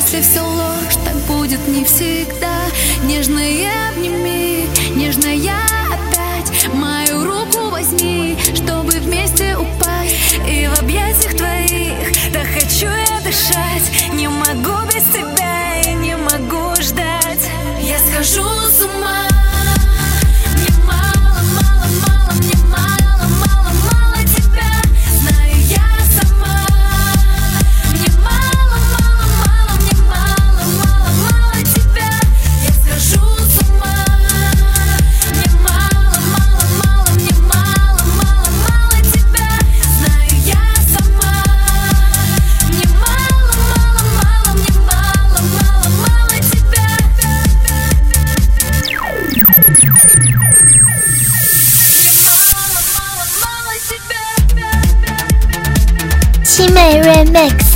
если все ложь, так будет не всегда. Нежно обними, нежно опять мою руку возьми, чтобы вместе упасть. И в объятиях твоих так хочу я дышать. Не могу без тебя и не могу ждать. Я схожу с ума. 七妹 Remix。